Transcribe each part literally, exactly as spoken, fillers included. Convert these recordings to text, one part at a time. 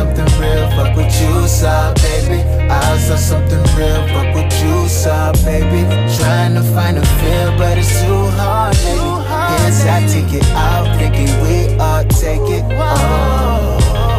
something real, fuck what you saw, baby. I saw something real, fuck what you saw, baby. Trying to find a feel, but it's too hard, baby. Yes, I take it out, thinking we all take it. Oh.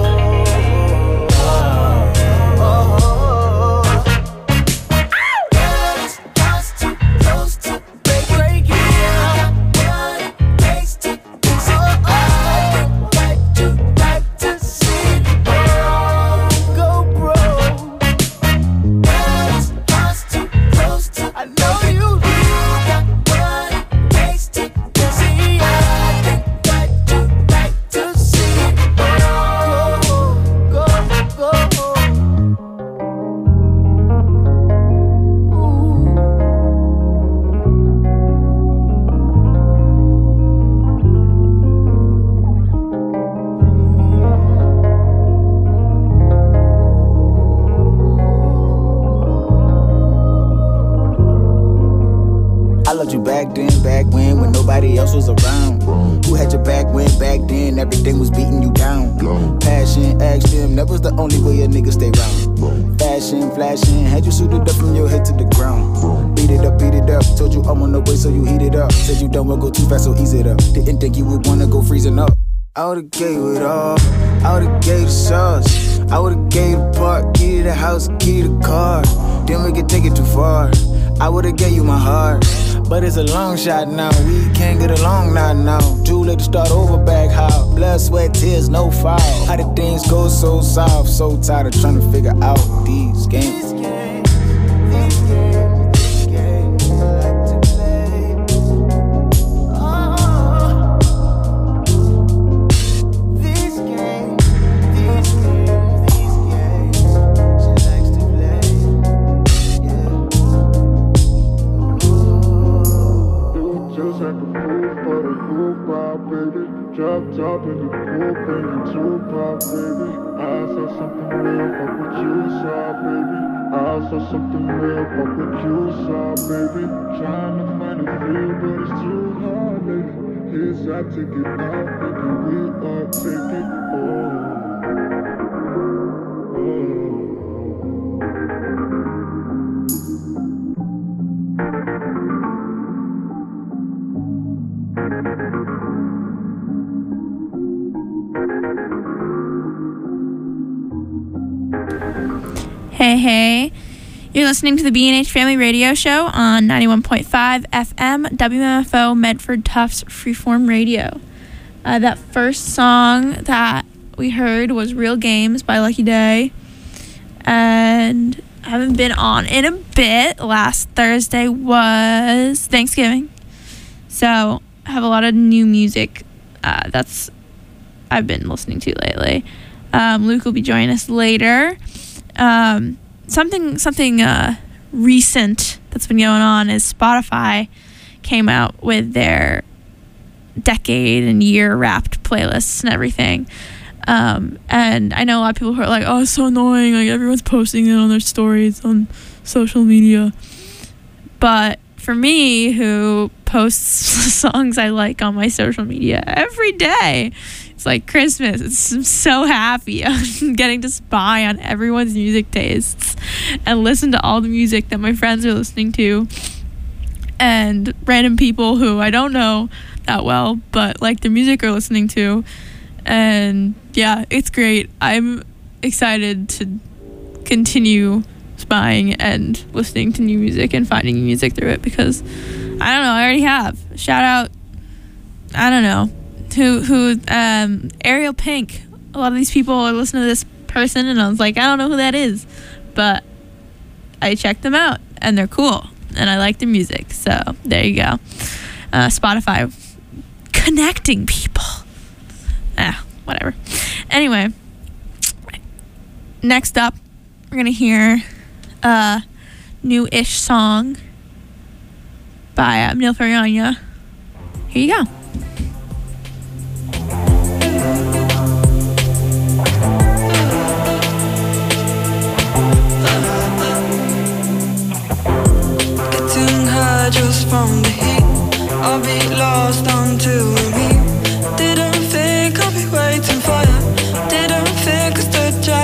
Was around. Who had your back when back then everything was beating you down? Passion, action, that was the only way a nigga stay round. Fashion, flashing, had you suited up from your head to the ground. Beat it up, beat it up. Told you I'm on the way, so you heat it up. Said you don't wanna go too fast, so ease it up. Didn't think you would wanna go freezing up. I would've gave it all. I would've gave the sauce. I would've gave the park, key to the house, key to the car. Then we could take it too far. I would've gave you my heart, but it's a long shot now. We can't get along now, now. Too late to start over back how. Blood, sweat, tears, no foul. How did things go so soft? So tired of trying to figure out these games. These games, these games, these games I like to play. Oh. These games, these games, these games she likes to play. Yeah. Just like a fool for the cool pop, baby. Drop top in the cool, bringing two pop, baby. I saw something real, fuck what you saw, baby. I saw something real, fuck what you saw, baby. Trying to find a feel, but it's too hard, baby. Yes, I take it out, baby. We all take it. Oh, oh. Hey, hey. You're listening to the B and H Family Radio Show on ninety-one point five F M, W M F O, Medford Tufts Freeform Radio. Uh, that first song that we heard was Real Games by Lucky Day. And I haven't been on in a bit. Last Thursday was Thanksgiving. So I have a lot of new music uh, that's I've been listening to lately. Um, Luke will be joining us later. Um, something something uh, recent that's been going on is Spotify came out with their decade and year wrapped playlists and everything. Um, and I know a lot of people who are like, oh, it's so annoying. Like, everyone's posting it on their stories on social media. But for me, who posts songs I like on my social media every day, it's like Christmas. It's, I'm so happy I'm getting to spy on everyone's music tastes and listen to all the music that my friends are listening to and random people who I don't know that well, but like their music are listening to. And yeah, it's great. I'm excited to continue spying and listening to new music and finding new music through it because I don't know, I already have. Shout out, I don't know, who who um Ariel Pink. A lot of these people are listening to this person and I was like, I don't know who that is, but I checked them out and they're cool and I like their music. So there you go. uh, Spotify connecting people. Ah, whatever. Anyway, next up we're gonna hear a new-ish song by uh, Neil Farianya. Here you go. Getting high just from the heat. I'll be lost until we meet. Didn't think I'll be waiting for you. Didn't think I stood just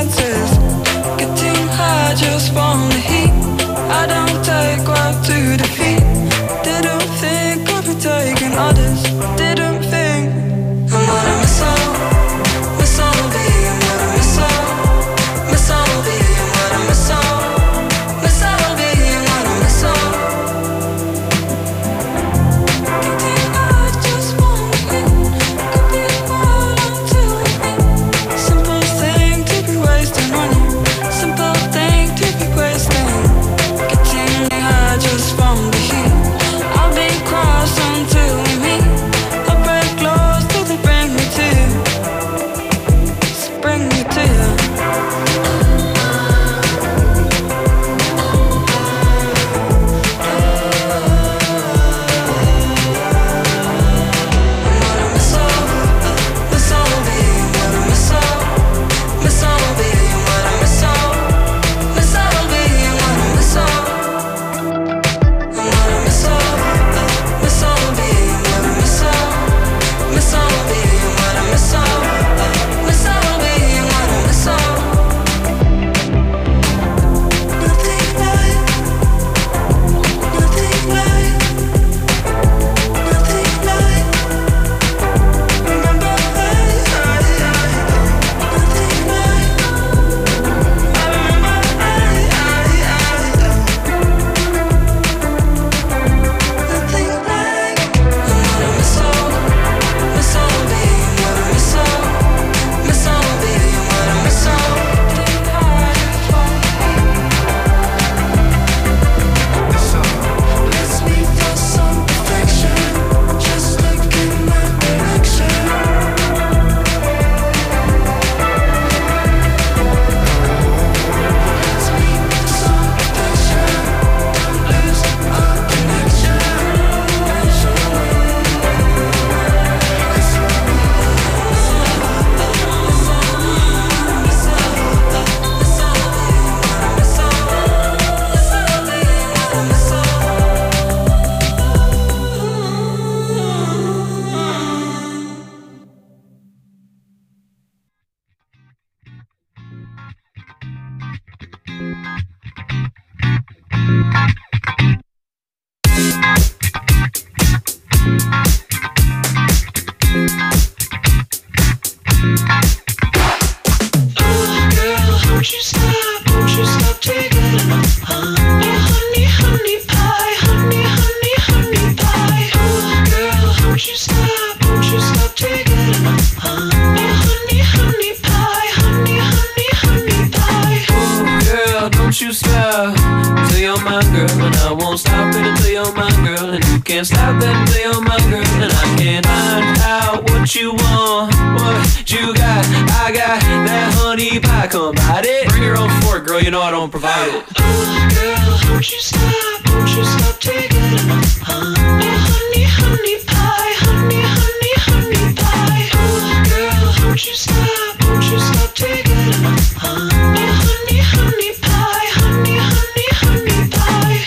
stop till you're my girl, and I won't stop it until you're my girl, and you can't stop it until you're my girl, and I can't find out what you want, what you got. I got that honey pie, come bite it. Bring your own fork, girl, you know I don't provide it. Oh, girl, won't you stop, won't you stop taking it up, huh? Oh, honey, honey pie, honey, honey, honey pie. Oh, girl, won't you stop, won't you stop taking it up, huh? Oh, honey, honey pie, honey, honey, honey pie.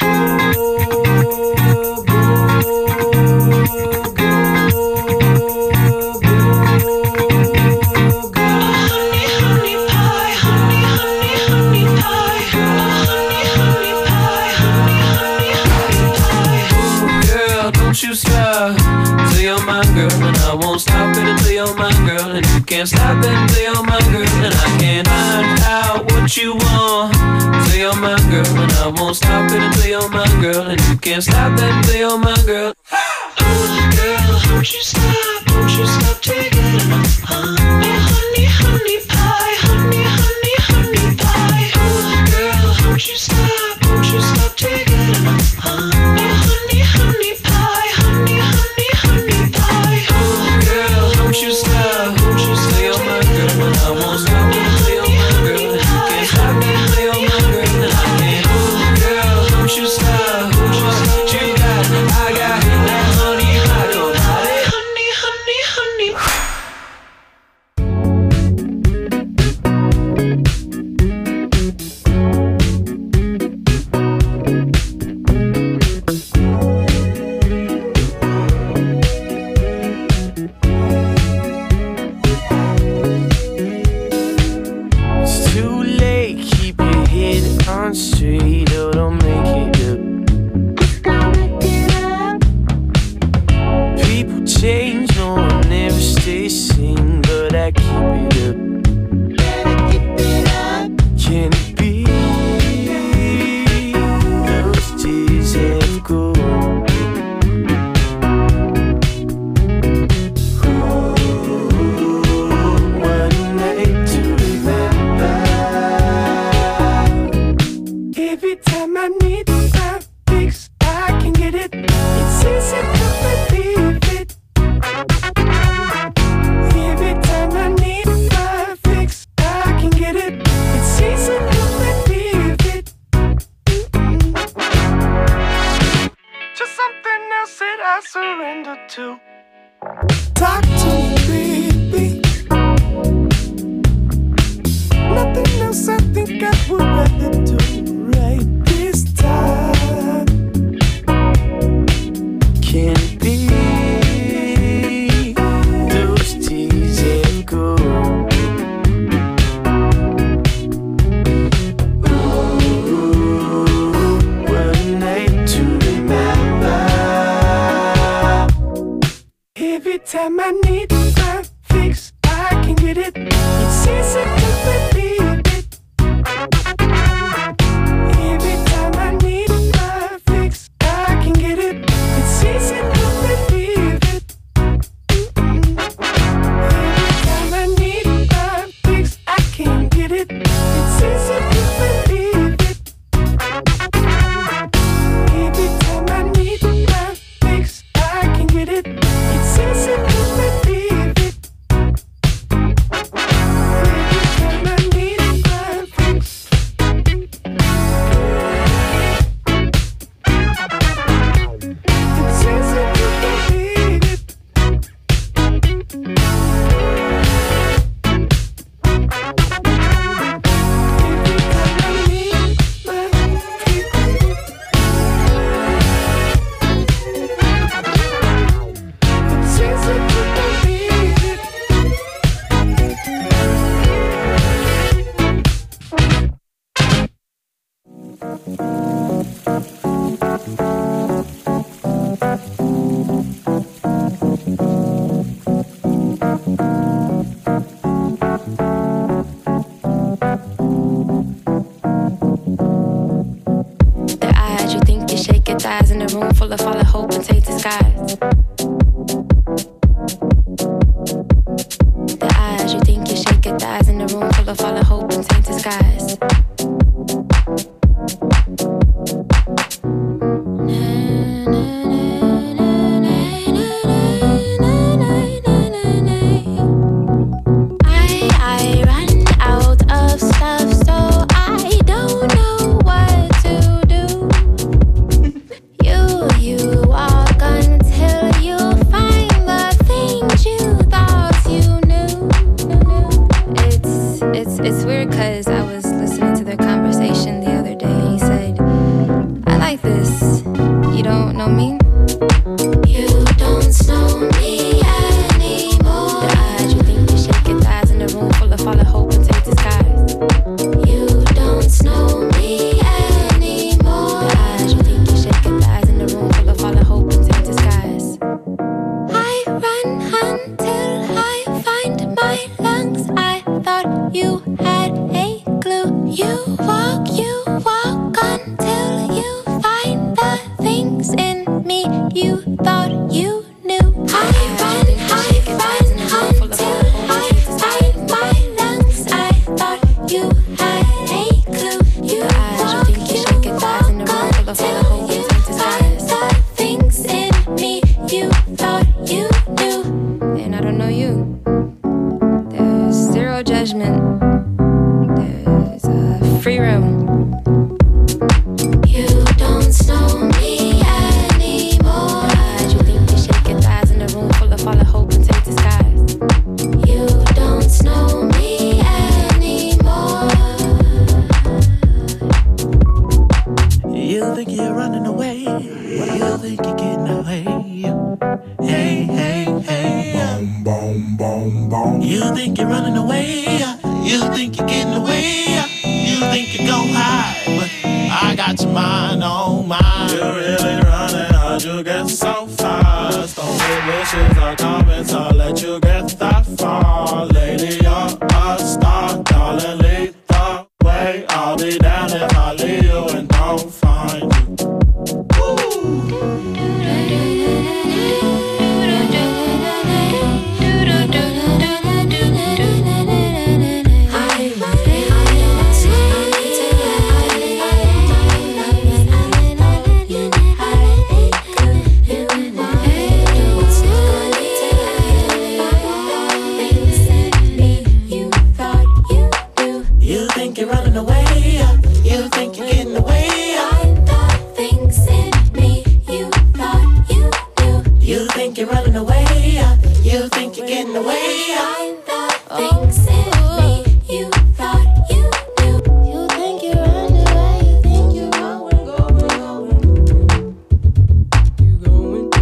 You stop till you're my girl, and I won't stop it until you're my girl, and you can't stop it until you're my girl, and I can't find out what you want till you're my girl, and I won't stop it until you're my girl, and you can't stop it until you're my girl. Oh, girl, won't you stop, won't you stop taking it up, huh? Oh, honey, honey pie, honey, honey, honey pie. Oh, girl, won't you stop, won't you stop taking it up, huh? Oh, honey, honey pie, honey, honey, honey pie. Oh, girl, won't you stop, won't you stay on my girl, and I won't stop it until you're my girl, and you can't stop it until you're my girl, and I can't. Oh, girl, won't you stop, what you got, I got that honey pie, come bite it. Honey, honey, honey. It's too late, keep your head on straight, or don't make it up. People change, no one never stays sane, but I keep it up. Can it be those days have gone? What a night to remember. Every time I need my fix, I can get it. It's easy to believe it. Every time I need my fix, I can get it. It's easy to believe it. Mm-mm. Just something else that I surrender to. Talk to me, baby. Nothing else I think I would rather do right this time. Can it be those days have gone? Ooh, what a night to remember. Every time I need my fix, I can get it. It's easy to believe it. Every time I need my fix, I can get it. It's easy to believe it. Mm-mm. Every time I need my fix, I can get it. It's easy to believe it. Every time I need my fix, I can get it. It's easy to believe it. Every time I need my fix. It's easy to believe it. Every time I need my fix. It's easy to believe it. The eyes, you think you shake your thighs in a room full of fallen hope and tainted skies. The eyes, you think you shake your thighs in a room full of fallen hope and tainted skies. You think you're running away? You think you're getting away? Hey, hey, hey. Boom, boom, boom, boom. You think you're running away? You think you're getting away? You think you go high, but I got your mind on mine. You're really running, how'd you get so fast? Don't give wishes or comments, I'll let you get that far. Lady, you're a star, darling, lead the way. I'll be down if I leave you and don't find you. Woo! You think you're running away? You think you're getting away? I thought things in me you thought you knew. You think you're running away? You think you're getting away? I thought things in me you thought you knew. You think you're running away? You think you're going, going, going. You going?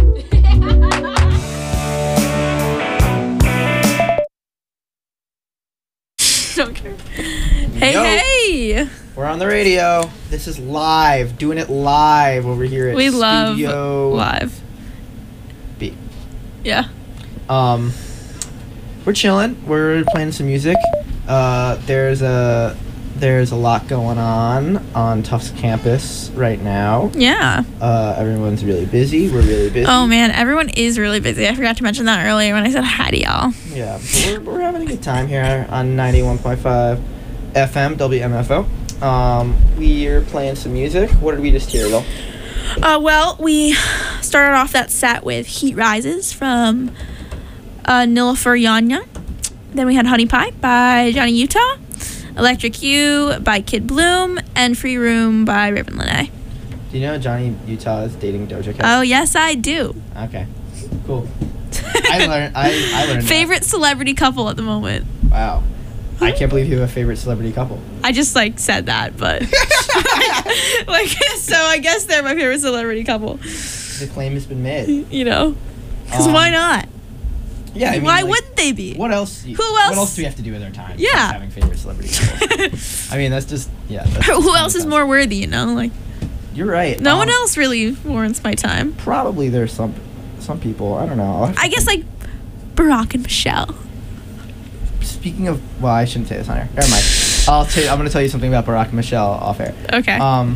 Don't care. Hey, Yo. hey. We're on the radio. This is live, doing it live over here at We love Studio live. B. Yeah. Um, we're chilling. We're playing some music. Uh, there's a there's a lot going on on Tufts campus right now. Yeah. Uh, everyone's really busy. We're really busy. Oh man, everyone is really busy. I forgot to mention that earlier when I said hi to y'all. Yeah, but we're, we're having a good time here on ninety-one point five F M W M F O. Um, we're playing some music. What did we just hear, though? Uh, well, we started off that set with Heat Rises from uh, Nilüfer Yanya. Then we had Honey Pie by Johnny Utah, Electric You by Kid Bloom, and Free Room by Raven Lene. Do you know Johnny Utah is dating Doja Cat? Oh, yes, I do. Okay, cool. I learned. I, I learned. Favorite celebrity couple at the moment. That. Wow. I can't believe you have a favorite celebrity couple. I just, like, said that, but... like, so I guess they're my favorite celebrity couple. The claim has been made. You know? Because Um, why not? Yeah, I mean, Why like, wouldn't they be? What else? Who What else? else do we have to do with our time? Yeah. Just having favorite celebrity couples. I mean, that's just yeah. That's Who just else is fun. more worthy, you know? Like, You're right. no Um, one else really warrants my time. Probably there's some some people. I don't know. I'll have to I guess, like, Barack and Michelle. Speaking of, well, I shouldn't say this on air. Never mind. I'll tell. I'm going to tell you something about Barack and Michelle off air. Okay. Um.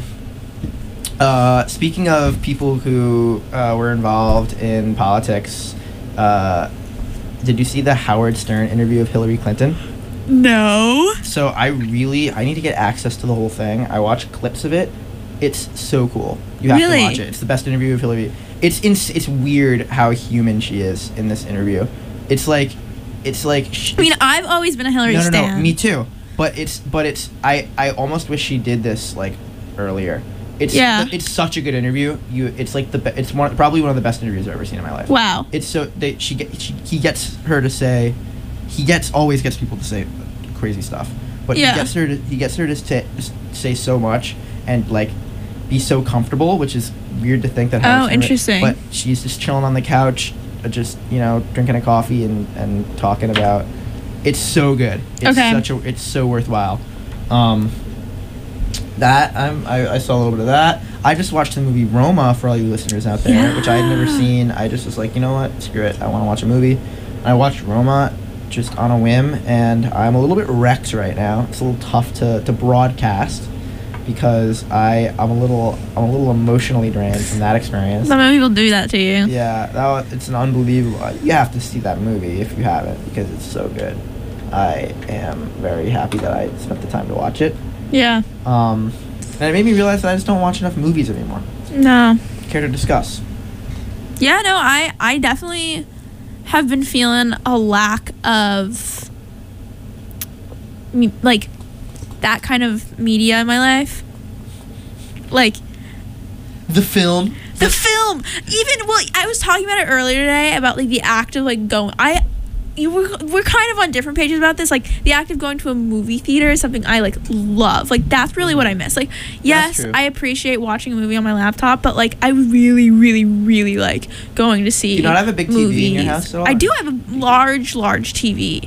Uh, speaking of people who uh, were involved in politics, uh, did you see the Howard Stern interview of Hillary Clinton? No. So I really, I need to get access to the whole thing. I watched clips of it. It's so cool. You have Really? to watch it. It's the best interview of Hillary. It's ins- It's weird how human she is in this interview. It's like, it's like. Sh- I mean, I've always been a Hillary no, no, stan. no. Me too. But it's, but it's. I, I almost wish she did this like earlier. It's, Yeah. It's such a good interview. You, it's like the. Be- it's one, probably one of the best interviews I've ever seen in my life. Wow. It's so they. She, get, she. He gets her to say. He gets always gets people to say crazy stuff. But Yeah. he gets her to. He gets her to say, just say so much and like, be so comfortable, which is weird to think that. Oh, Howard Stern- interesting. But she's just chilling on the couch, uh, just you know, drinking a coffee and and talking about. It's so good. It's Okay. such a. It's so worthwhile. Um. That I'm, I, I saw a little bit of that. I just watched the movie Roma for all you listeners out there, Yeah. which I had never seen. I just was like, you know what, screw it. I want to watch a movie. And I watched Roma just on a whim, and I'm a little bit wrecked right now. It's a little tough to, to broadcast because I I'm a little I'm a little emotionally drained from that experience. Some people do that to you. Yeah, that was, it's an unbelievable. You have to see that movie if you haven't because it's so good. I am very happy that I spent the time to watch it. Yeah. Um, and it made me realize that I just don't watch enough movies anymore. No. Care to discuss? Yeah, no, I, I definitely have been feeling a lack of, me, like, that kind of media in my life. Like, The film. the film. Even, well, I was talking about it earlier today about, like, the act of, like, going, I, you were, we're kind of on different pages about this. Like the act of going to a movie theater is something I like love. Like that's really what I miss. Like yes, true. I appreciate watching a movie on my laptop, but like I really, really, really like going to see. Do you not have a big T V movies. in your house at all? I do have a large, large T V.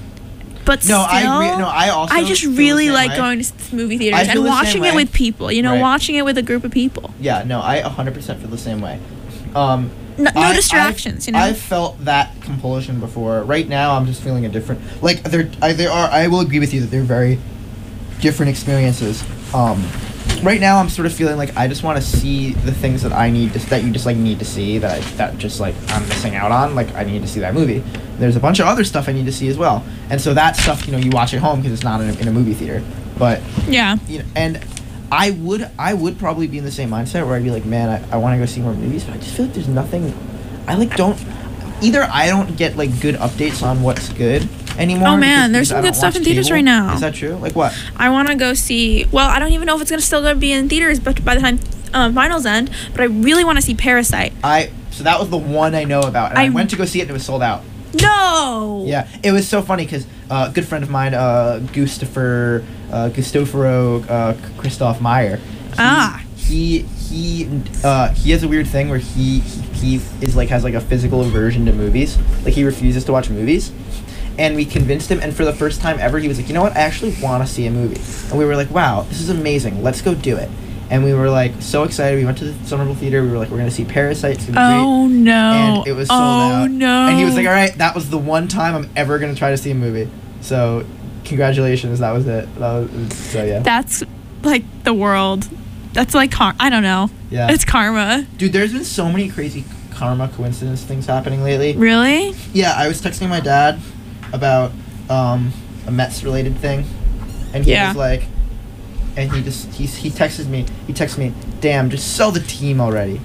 But No, still, I re- no, I also I just feel the really same like way. going to s- movie I theaters feel and the same watching it way. with people. You know, Right. watching it with a group of people. Yeah, no, I one hundred percent feel the same way. Um, No, no I- distractions. I've, you know. I've felt that compulsion before. Right now, I'm just feeling a different. Like there, I, there are. I will agree with you that they're very different experiences. Um, right now, I'm sort of feeling like I just want to see the things that I need to, that you just like need to see that I, that just like I'm missing out on. Like I need to see that movie. There's a bunch of other stuff I need to see as well, and so that stuff, you know, you watch at home because it's not in a, in a movie theater. But yeah. you know, and I would I would probably be in the same mindset where I'd be like, man, I, I want to go see more movies, but I just feel like there's nothing. I like don't either. I don't get like good updates on what's good anymore. Oh, man, because- there's because some I good don't stuff watch in theaters cable. right now. Is that true? Like what? I want to go see. Well, I don't even know if it's gonna still gonna be in theaters, but by the time um, finals end, but I really want to see Parasite. I so that was the one I know about, and I, I- went to go see it and it was sold out. No. Yeah, it was so funny because uh, a good friend of mine, uh, Gustafer, uh, Gustofero uh, Christoph Meyer. He, Ah. He he uh, he has a weird thing where he he is like has like a physical aversion to movies. Like he refuses to watch movies. And we convinced him, and for the first time ever, he was like, you know what? I actually want to see a movie. And we were like, wow, this is amazing. Let's go do it. And we were like so excited. We went to the Somerville Theater. We were like, we're gonna see Parasite. It's gonna be great. Oh no. And it was sold oh, out. no. And he was like, all right, that was the one time I'm ever going to try to see a movie. So, congratulations, that was it. That was, so, yeah. That's like the world. That's like car. I don't know. Yeah. It's karma. Dude, there's been so many crazy karma coincidence things happening lately. Really? Yeah, I was texting my dad about um, a Mets-related thing. And he Yeah. was like, and he just, he, he texted me, he texted me, damn, just sell the team already.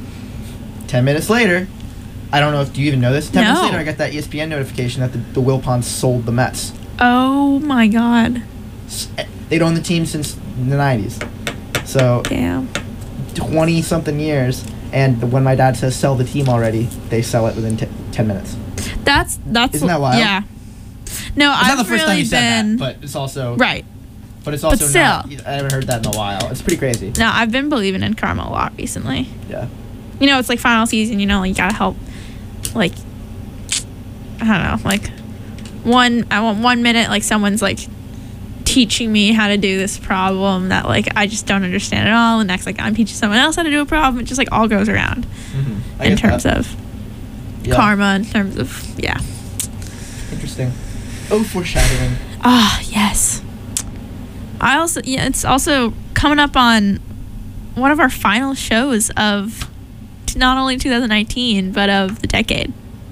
Ten minutes later, I don't know if, do you even know this? Ten minutes No. later, I got that E S P N notification that the, the Wilpons sold the Mets. Oh my god. S- They'd owned the team since the nineties. So, Damn. twenty something years, and when my dad says sell the team already, they sell it within t- ten minutes. That's that's. Isn't that wild? Yeah. No, It's I've not the first really time you said been that, but it's also right. But it's also still. not. I haven't heard that in a while. It's pretty crazy. No, I've been believing in karma a lot recently. Yeah. You know, it's like final season. You know, you gotta help. Like, I don't know. Like, one. I want one minute. Like someone's like teaching me how to do this problem that like I just don't understand at all. The next, like I'm teaching someone else how to do a problem. It just like all goes around Mm-hmm. in terms of Yeah. karma. In terms of yeah. Interesting. Oh, foreshadowing. Ah, yes. I also yeah, it's also coming up on one of our final shows of t- not only twenty nineteen but of the decade.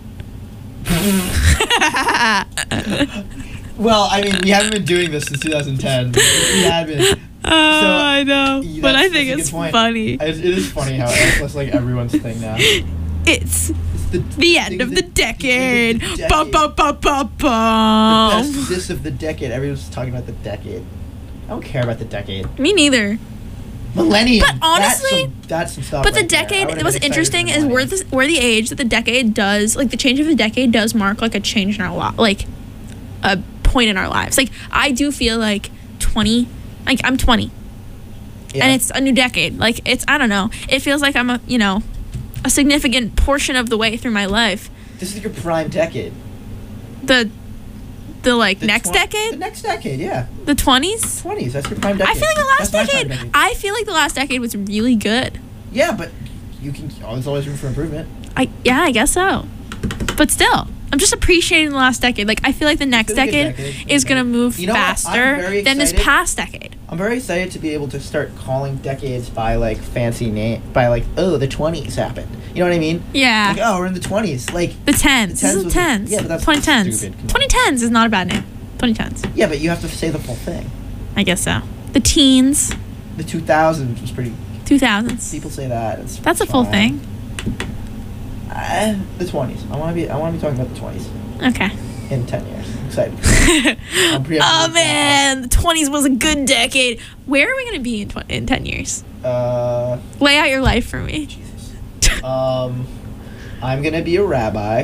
Well, I mean, we haven't been doing this since two thousand ten. We had been. Oh, I know, Yeah, but I that's- think that's a it's good point. funny. It, it is funny how it's just like everyone's thing now. It's It's the, the end of the decade. The end of the Bum, bum, bum, bum, The bum. best diss of the decade. Everyone's talking about the decade. I don't care about the decade. Me neither. Millennium. But honestly- that's some, that's some stuff. But the right there. I decade, would've what's been excited interesting for is we're millennium. the, we're the age that the decade does, like the change of the decade does mark like a change in our life, like a point in our lives. Like I do feel like twenty, like I'm twenty, Yeah. and it's a new decade. Like it's, I don't know, it feels like I'm a, you know, a significant portion of the way through my life. This is your prime decade. The, the like The next twen- The decade, next decade, yeah. the twenties. twenties. That's your prime decade. I feel like the last That's my prime decade, I feel like the last decade was really good. Yeah, but you can. Oh, there's always room for improvement. I yeah, I guess so. But still, I'm just appreciating the last decade. Like I feel like the next It's been a good decade, decade. is gonna move You know what? I'm faster very than this excited. past decade. I'm very excited to be able to start calling decades by like fancy name, by like oh the twenties happened. You know what I mean? Yeah. Like oh we're in the twenties. Like The tens. The This tens is was- tens. yeah, but that's twenty tens. stupid. Come on. twenty tens is not a bad name. twenty tens. yeah, but you have to say the full thing. I guess so. The teens. The two thousands was pretty. two thousands. People say that. It's That's a full fine. thing. Uh, the twenties. I want to be. I want to be talking about the twenties Okay. in ten years. I'm excited. I'm pretty Oh man, the twenties was a good decade. Where are we gonna be in tw- in ten years? Uh, Lay out your life for me. Jesus. Um, I'm gonna be a rabbi.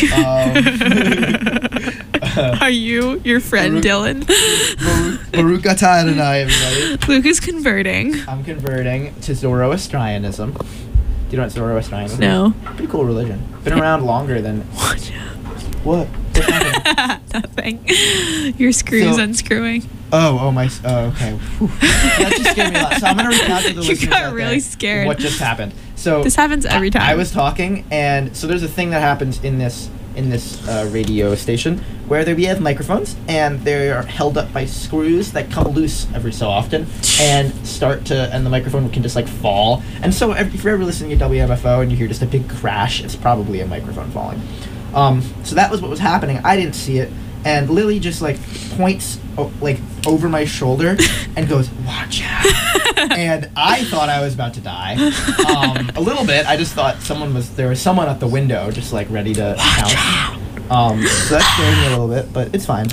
Um, Are you your friend Baruch- Dylan? Baruch atah Adonai, everybody. Luke is converting. I'm converting to Zoroastrianism. Do you know what Zoroastrianism No. is? Pretty cool religion. Been around longer than. Watch out. What? What's happening? Nothing. Your screw's So- unscrewing. Oh, oh my. s- Oh, okay. Whew. That just scared me a lot. So I'm gonna recount to the You listeners got out really there scared. what just happened. So This happens every time. I was talking, and so there's a thing that happens in this in this uh, radio station where there we have microphones, and they are held up by screws that come loose every so often and start to, and the microphone can just like fall. And so if if you're ever listening to W M F O and you hear just a big crash, it's probably a microphone falling. Um, so that was what was happening. I didn't see it, and Lily just like points o- like over my shoulder and goes, "Watch out!" And I thought I was about to die. Um, a little bit. I just thought someone was there was someone at the window, just like ready to pounce. Um, so that scared me a little bit, but it's fine.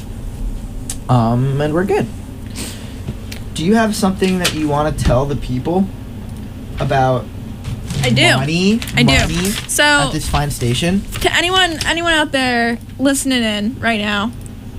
Um, and we're good. Do you have something that you want to tell the people about? I do. Money, I do. money So- at this fine station. To anyone anyone out there listening in right now,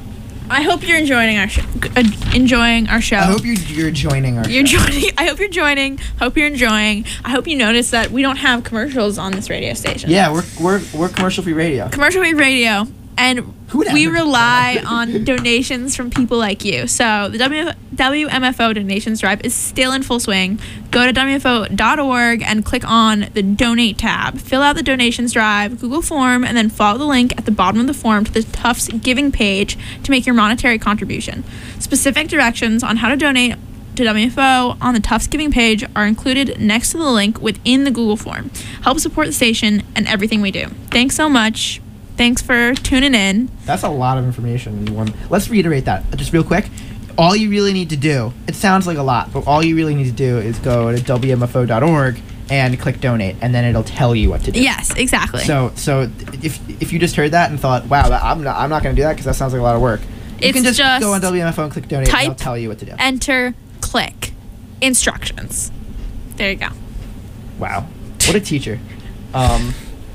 I hope you're enjoying our show. Uh, enjoying our show. I hope you're you're joining our. You're show. joining. I hope you're joining. Hope you're enjoying. I hope you notice that we don't have commercials on this radio station. Yeah, we're we're we're commercial free radio. Commercial free radio, and Who would we ever do rely that? on donations from people like you. So the W W M F O donations drive is still in full swing. Go to W M F O dot org and click on the donate tab. Fill out the donations drive, Google form, and then follow the link at the bottom of the form to the Tufts giving page to make your monetary contribution. Specific directions on how to donate to W M F O on the Tufts giving page are included next to the link within the Google form. Help support the station and everything we do. Thanks so much. Thanks for tuning in. That's a lot of information in one. Let's reiterate that just real quick. All you really need to do, it sounds like a lot, but all you really need to do is go to W M F O dot org and click donate, and then it'll tell you what to do. Yes, exactly. So, so if if you just heard that and thought, wow, that, I'm not I'm not going to do that because that sounds like a lot of work. You It's can just, just go on W M F O and click donate, and type, it'll tell you what to do. Enter, click. Instructions. There you go. Wow, what a teacher. Um,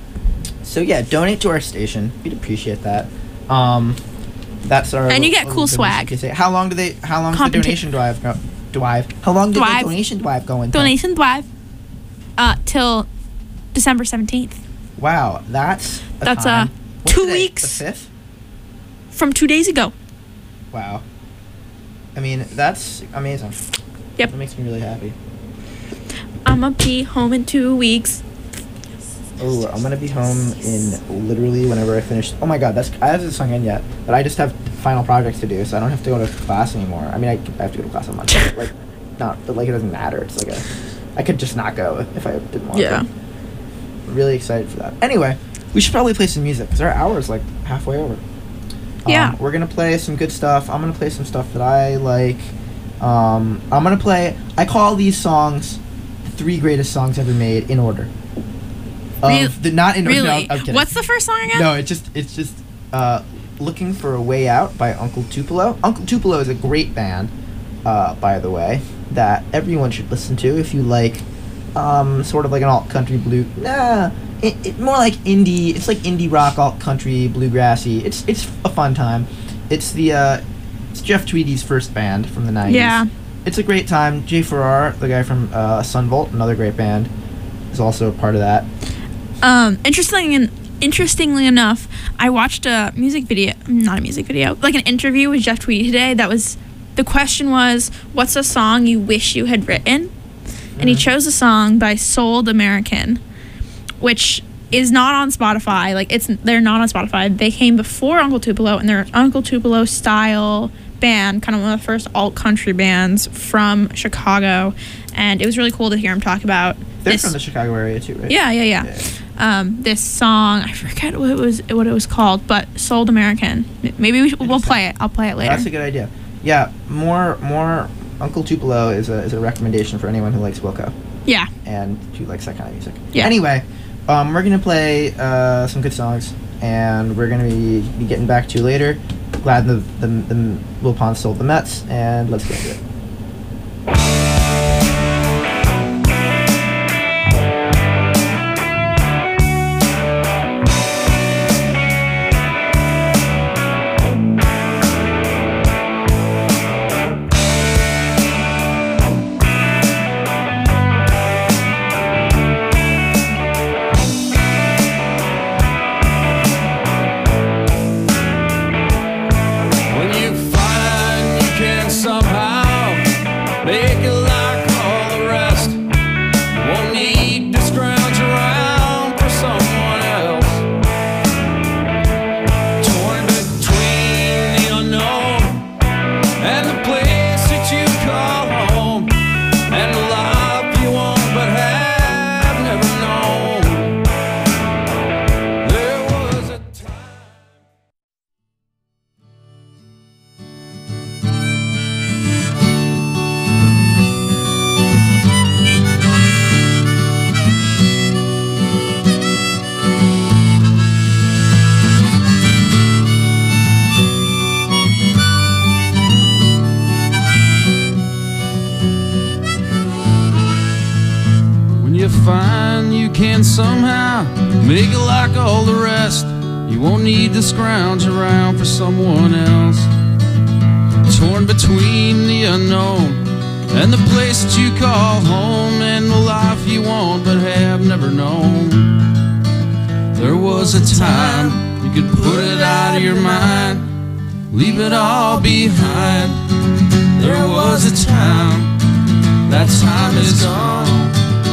so yeah, donate to our station. We'd appreciate that. Um, that's our. And you get little cool donation swag. to say. How long do they? How long is the Competi- donation drive? Go, drive. How long did Drive. the donation drive go until? Donation drive. Uh, till December seventeenth. Wow, that's. A That's, time. uh, What's two today? weeks. The fifth. From two days ago. Wow. I mean, that's amazing. Yep. That makes me really happy. I'ma be home in two weeks. Oh, I'm gonna be home in literally whenever I finish. Oh my god, that's I haven't sung in yet, but I just have final projects to do, so I don't have to go to class anymore. I mean, I, I have to go to class on Monday, but like, not, but like it doesn't matter. It's like a, I could just not go if I didn't want Yeah. to. I'm really excited for that. Anyway, we should probably play some music because our hour is like halfway over. Yeah. Um, we're gonna play some good stuff. I'm gonna play some stuff that I like. Um, I'm gonna play. I call these songs the three greatest songs ever made in order. Of Real- the, not in order. Really? No, I'm kidding. What's the first song again? No, it's just it's just uh, "Looking for a Way Out" by Uncle Tupelo. Uncle Tupelo is a great band, uh, by the way, that everyone should listen to if you like, um, sort of like an alt country blue. Nah, it, it more like indie. It's like indie rock, alt country, bluegrassy. It's it's a fun time. It's the uh, it's Jeff Tweedy's first band from the nineties. Yeah. It's a great time. Jay Farrar, the guy from uh, Sunvolt, another great band, is also a part of that. Um, interesting, interestingly enough, I watched a music video, not a music video, like an interview with Jeff Tweedy today. That was, the question was, what's a song you wish you had written? And he chose a song by Souled American, which is not on Spotify. Like it's, they're not on Spotify. They came before Uncle Tupelo, and they're an Uncle Tupelo style band, kind of one of the first alt country bands from Chicago. And it was really cool to hear him talk about They're this. from the Chicago area too, right? Yeah, yeah, yeah. Um, this song, I forget what it was, what it was called, but Souled American. M- Maybe we should, we'll play it. I'll play it later. That's a good idea. Yeah, more more Uncle Tupelo is a is a recommendation for anyone who likes Wilco Yeah. and who likes that kind of music. Yeah. Anyway, um, we're gonna play uh, some good songs, and we're gonna be, be getting back to you later. Glad the the, the Will Pond sold the Mets, and let's get into it. you find you can somehow make it like all the rest, you won't need to scrounge around for someone else. Torn between the unknown and the place that you call home, and the life you want but have never known. There was a time you could put it out of your mind, leave it all behind. There was a time, that time is gone.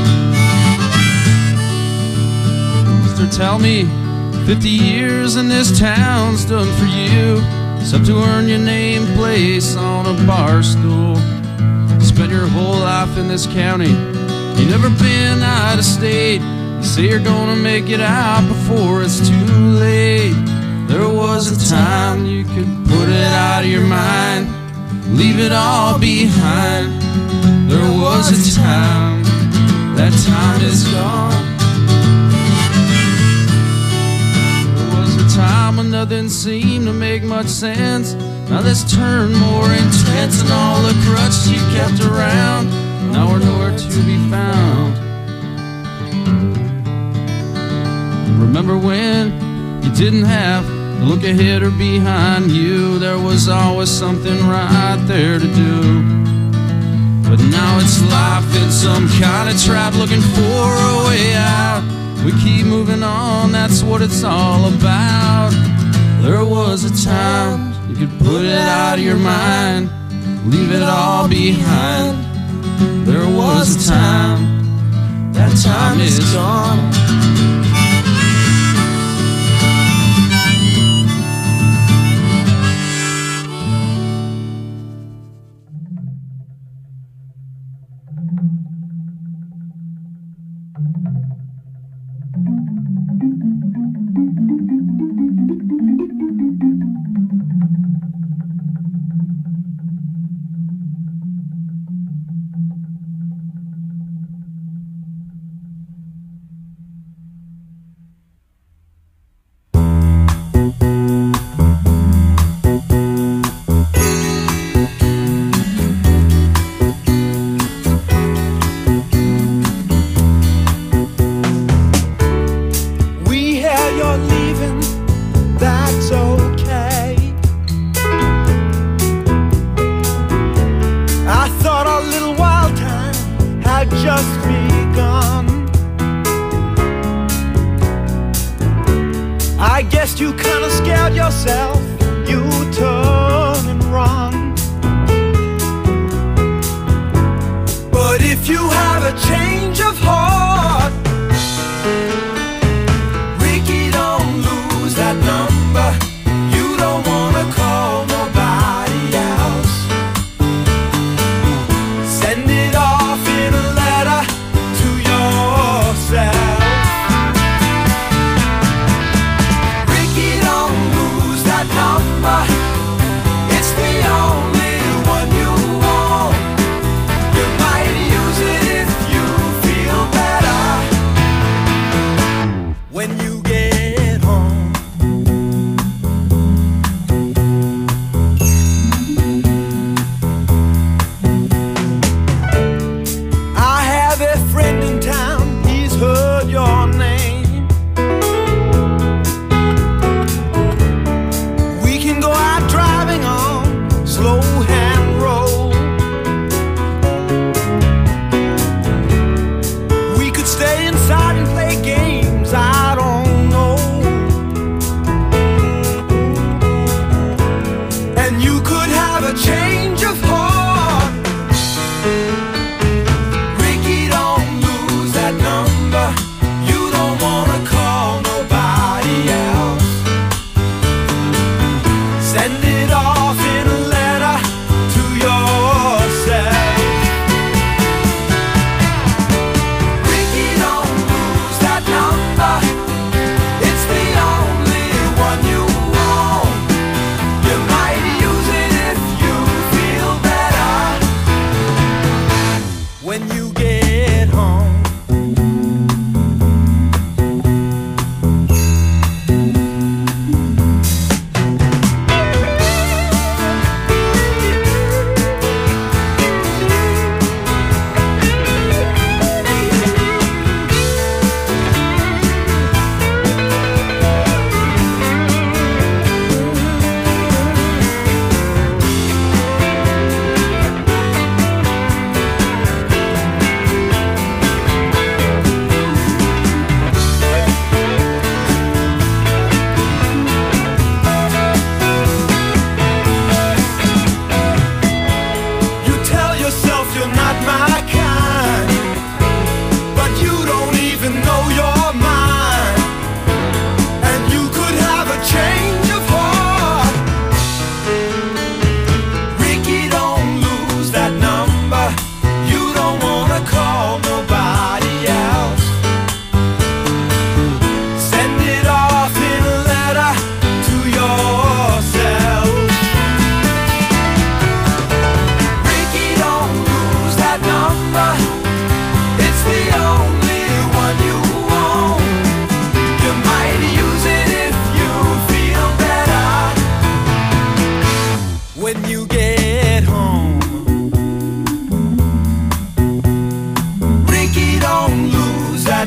Mister, tell me, fifty years in this town's done for you, except to earn your name place on a bar stool. Spent your whole life in this county, you never been out of state. You say you're gonna make it out before it's too late. There was a time you could put it out of your mind, leave it all behind. There was a time, that time is gone. There was a time when nothing seemed to make much sense. Now this turned more intense, and all the crutches you kept around now are nowhere to be found. Remember when you didn't have to look ahead or behind you? There was always something right there to do. But now it's life in some kind of trap, looking for a way out. We keep moving on, that's what it's all about. There was a time you could put it out of your mind, leave it all behind. There was a time, that time is gone. Feel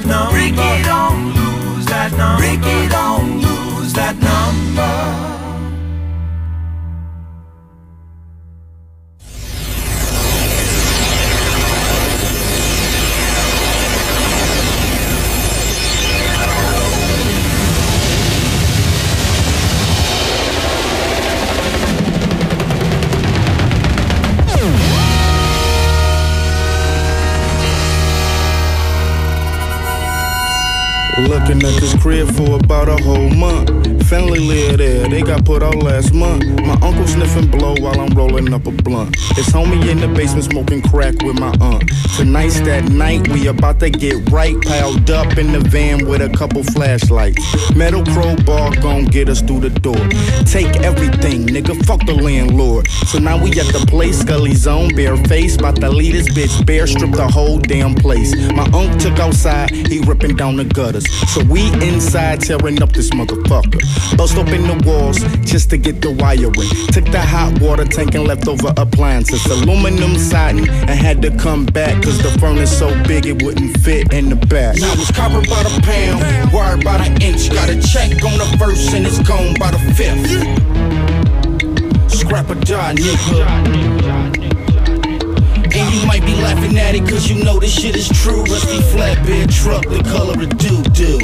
that number. Ricky, don't lose that number. Ricky, don't lose that number. Looking at this crib for about a whole month. Family live there, they got put out last month. My uncle sniffing blow while I'm rolling up a blunt. His homie in the basement smoking crack with my aunt. Tonight's that night, we about to get right. Piled up in the van with a couple flashlights. Metal crowbar gon' get us through the door. Take everything, nigga, fuck the landlord. So now we at the place, Scully zone, bare face. Bout to lead this bitch, bare strip the whole damn place. My uncle took outside, he ripping down the gutters. So we inside tearing up this motherfucker. Bust open the walls just to get the wiring. Took the hot water tank and leftover appliances. Aluminum siding and had to come back cause the furnace so big it wouldn't fit in the back. Now it's copper by the pound, wired by the inch. Got a check on the first and it's gone by the fifth. Scrap or die, nigga. And you might be laughing at it cause you know this shit is true. Rusty flatbed truck, the color of doo-doo.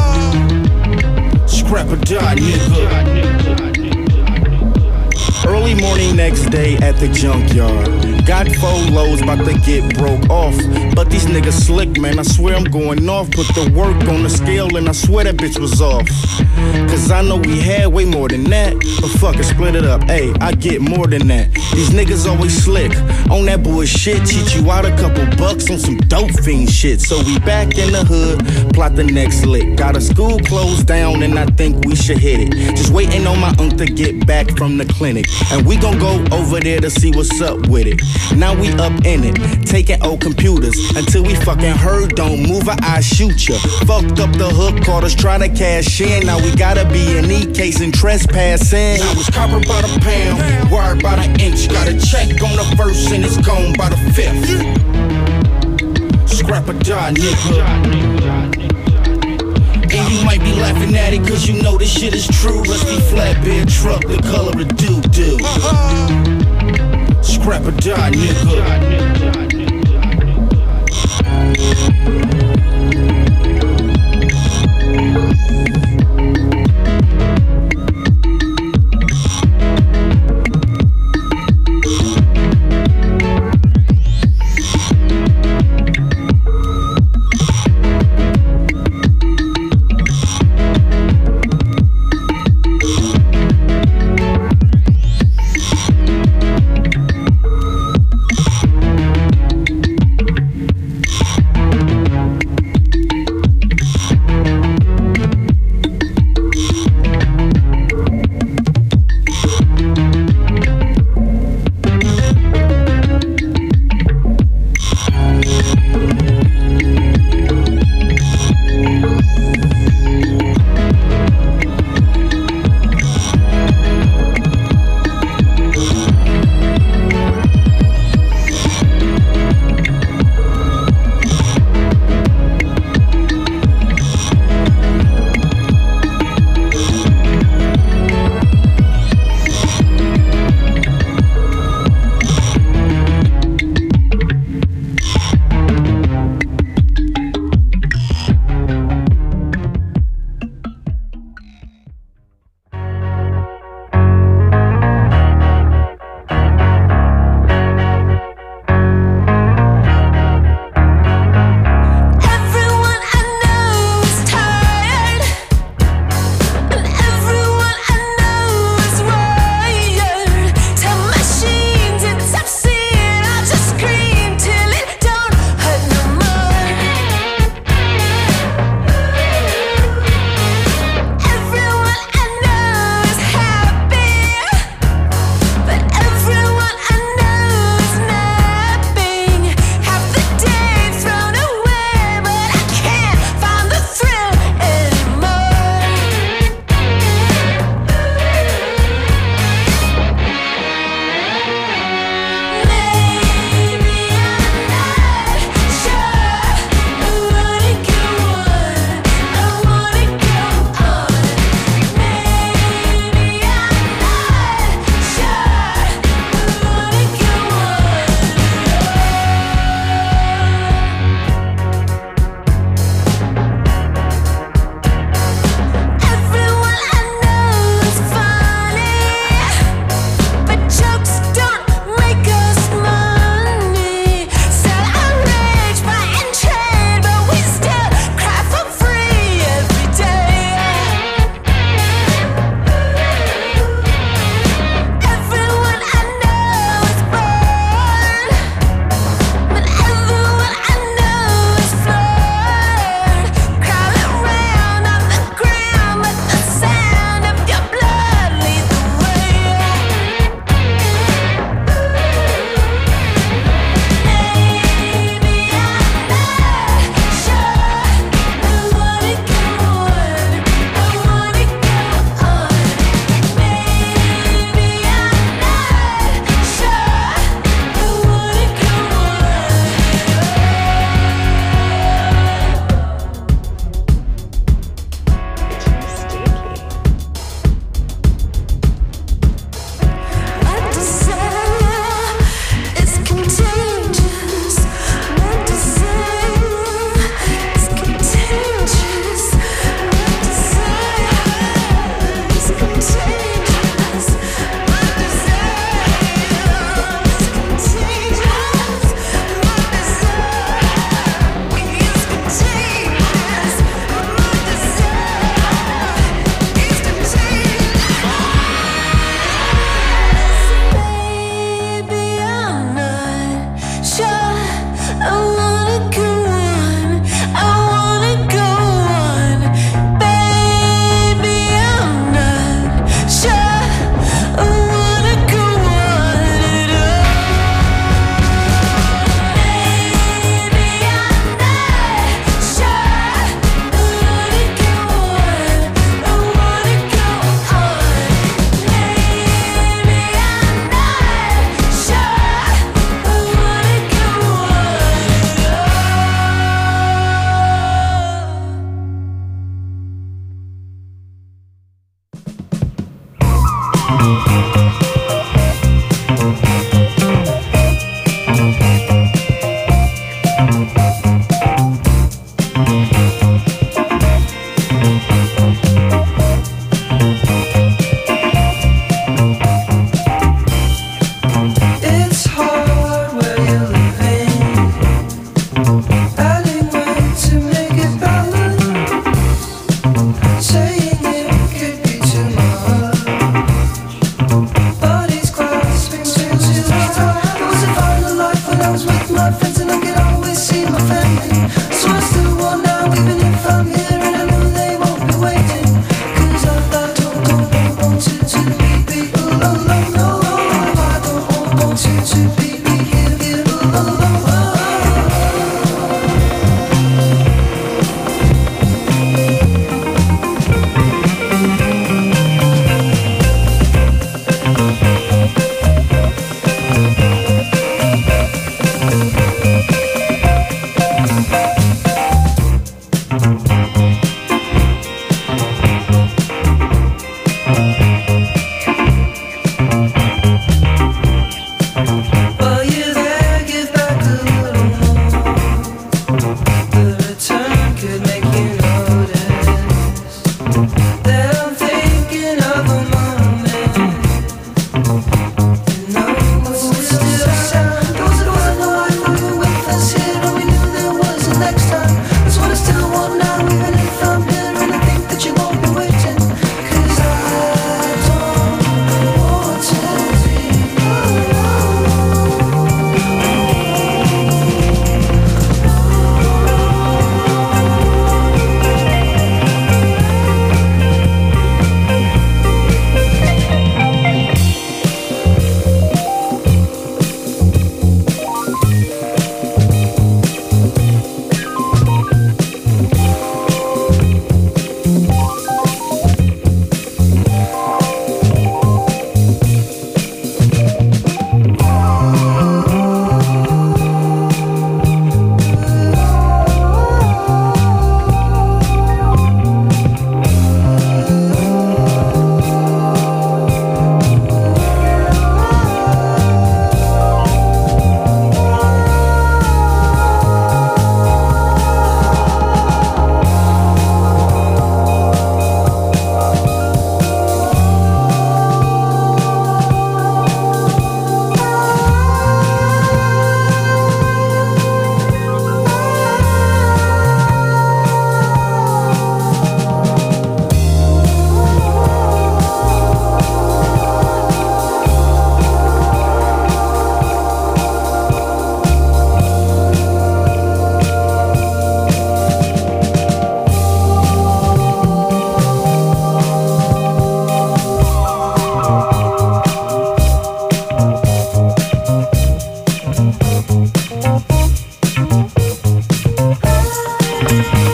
Scrap or die, nigga. Early morning next day at the junkyard. Got four loads about to get broke off. But these niggas slick, man, I swear I'm going off. Put the work on the scale and I swear that bitch was off. Cause I know we had way more than that. But fuck it, split it up, ayy, I get more than that. These niggas always slick on that bullshit. Cheat you out a couple bucks on some dope fiend shit. So we back in the hood, plot the next lick. Got a school closed down and I think we should hit it. Just waiting on my uncle to get back from the clinic. And we gon' go over there to see what's up with it. Now we up in it, taking old computers. Until we fucking heard, don't move or I shoot ya. Fucked up the hook, caught us trying to cash in. Now we gotta be an E-case and trespassing. Now it's copper by the pound, wired by the inch. Got a check on the first and it's gone by the fifth. Scrap or die, nigga. And you might be laughing at it cause you know this shit is true. Rusty flatbed truck, the color of doo-doo. Scrap or die, nigga.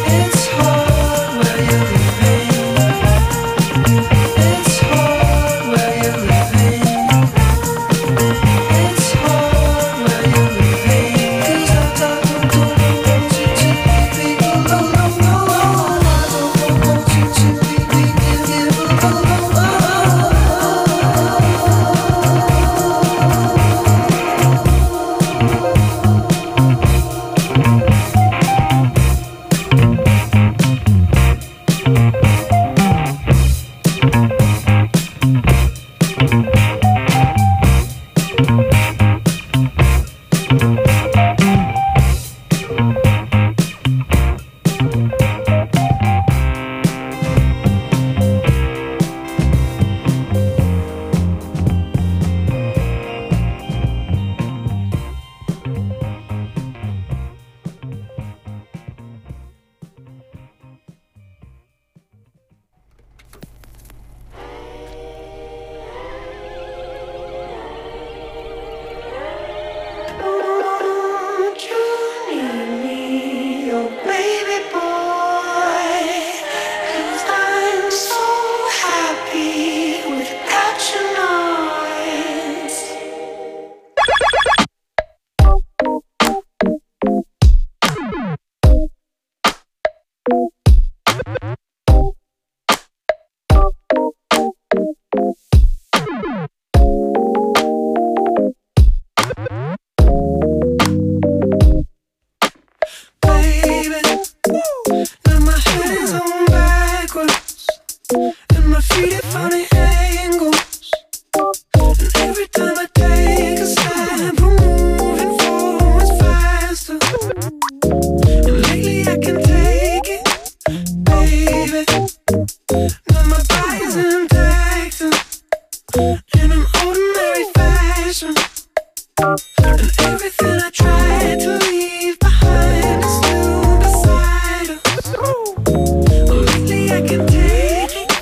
It's hard where you're living. It's hard where you're living. It's hard where you're living. 'Cause I don't want you to be people. Oh, no, no, no. I don't want you to be people. Oh, oh, oh. Don't you need me, your baby boy? 'Cause I'm so happy without your noise. Baby, now my hands on backwards, and my feet at funny angles. And every time I take a step, I'm moving forwards faster. And lately I can take it, baby. Now my body's intact, in an ordinary fashion. And everything I tried to leave behind is still beside us. Lately I can take it.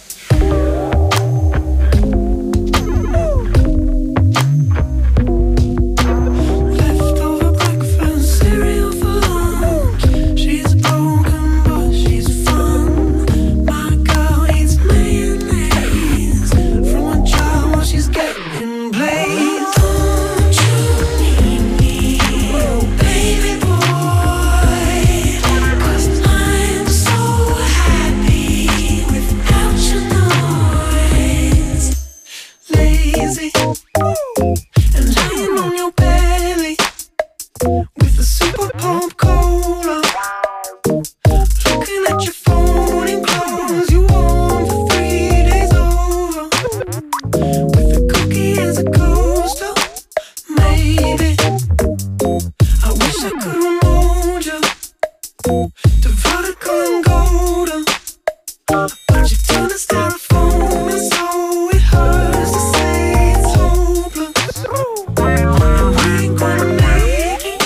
Leftover breakfast, cereal for lunch. She's broken but she's fun. My girl eats mayonnaise from a jar while she's getting blazed. Don't you need me, oh baby boy? 'Cause I'm so happy without your noise. Lazy and lying on your belly with a super pump cola. Looking at your phone and clothes you wore for three days over. With a cookie as a coaster, maybe. I wish I could remote you to vertical and golden, but you turn to styrofoam and so it hurts to say it's hopeless. And we ain't gonna make it.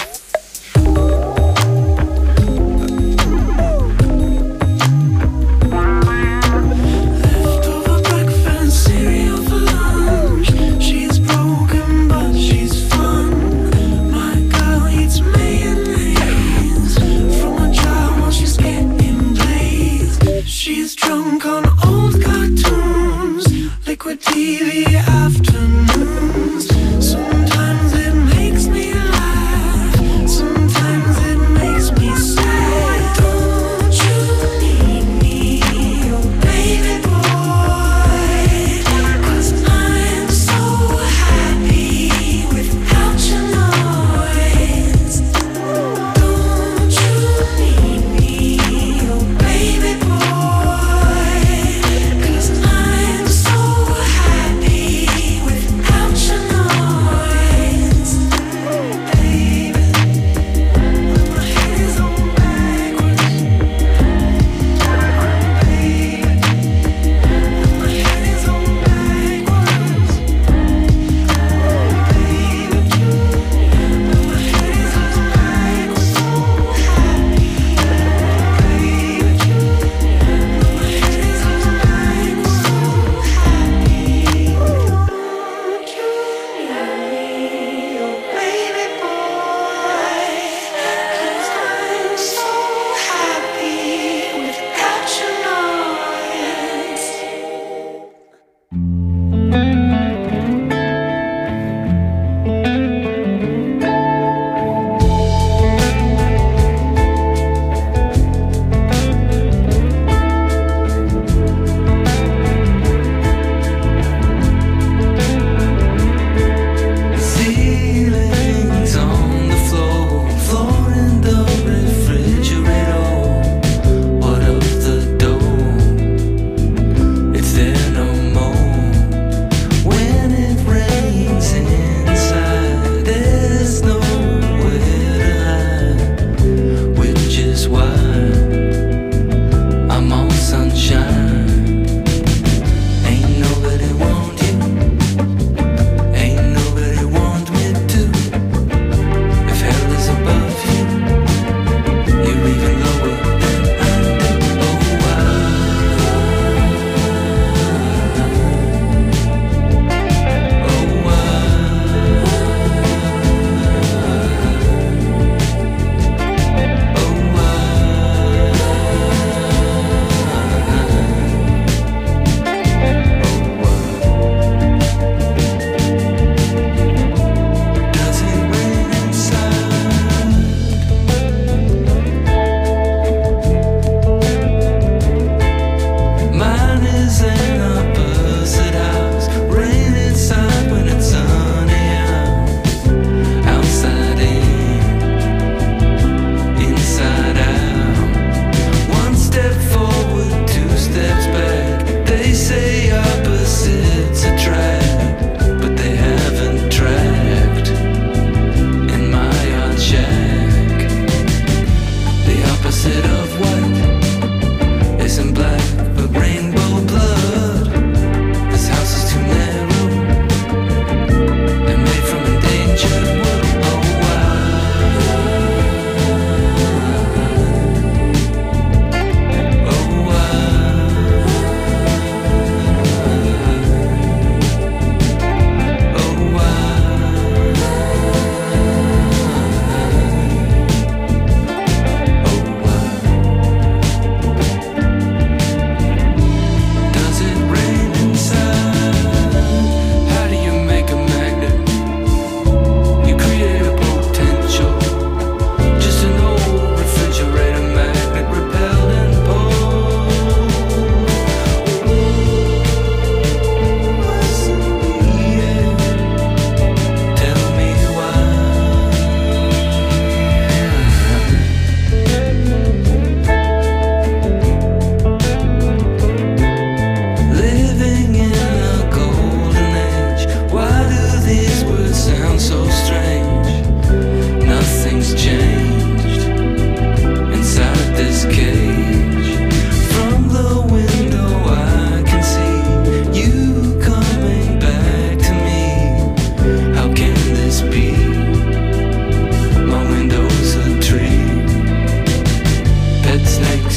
Leftover breakfast, cereal for lunch. She's broken but she's fun. My girl eats mayonnaise from a jar while she's getting blazed. She's drunk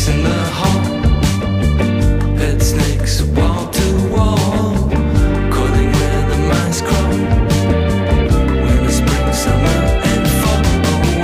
snakes in the hall. Pet snakes wall to wall. Coiling where the mice crawl. Winter, spring, summer, and fall. Oh,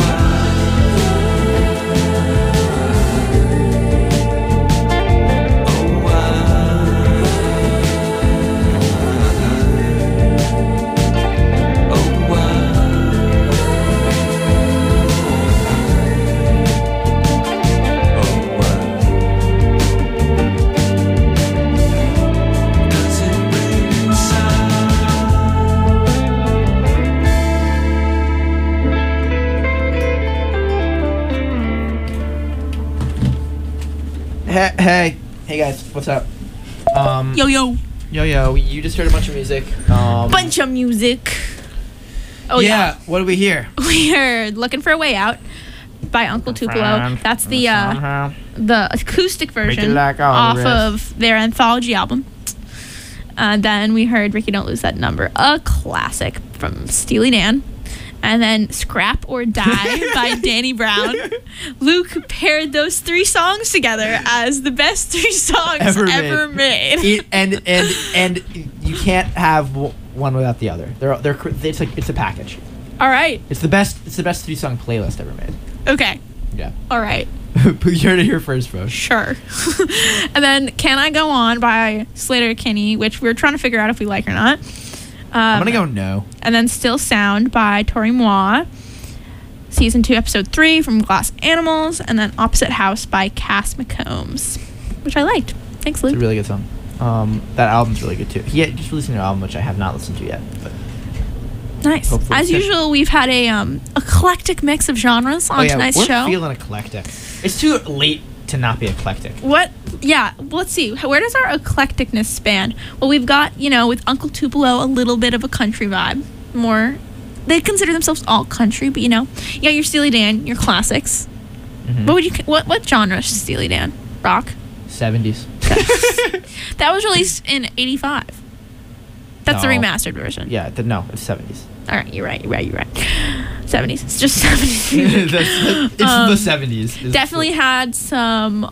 Hey, hey, hey guys, what's up? Um, Yo, yo. yo, yo. You just heard a bunch of music. Um, Bunch of music. Oh, yeah. yeah. What did we hear? We are Looking for a Way Out by Uncle Tupelo. That's the uh, the acoustic version like all off the rest. of their anthology album. Uh, then we heard Ricky Don't Lose That Number, a classic from Steely Dan. And then Scrap or Die by Danny Brown. Luke paired those three songs together as the best three songs Ever ever, made. made. It- and and and you can't have w- one without the other. They're they're cr- it's like it's a package. All right. It's the best. It's the best three song playlist ever made. Okay. Yeah. All right. Put your here first, bro. Sure. And then Can I Go On by Slater Kinney, which we we're trying to figure out if we like or not. Um, I'm gonna go no. And then Still Sound by Tori Moi. Season two, episode three from Glass Animals. And then Opposite House by Cass McCombs, which I liked. Thanks, It's a Luke. really good song. Um, that album's really good too. He had just released a new album which I have not listened to yet. But Nice. hopefully As it's good. usual, we've had a um, eclectic mix of genres on oh yeah, tonight's we're show. feeling eclectic. It's too late to not be eclectic. What? Yeah, let's see. Where does our eclecticness span? Well, we've got, you know, with Uncle Tupelo, a little bit of a country vibe. More, they consider themselves all country, but you know, you got your Steely Dan, your classics. Mhm. What would you? What what genre is Steely Dan? Rock. seventies. That was released in eighty-five. That's the No. remastered version. Yeah, the, no, it's seventies. All right, you're right. You're right. You're right. seventies. It's just seventies. That's- it's Um, the seventies. Definitely had some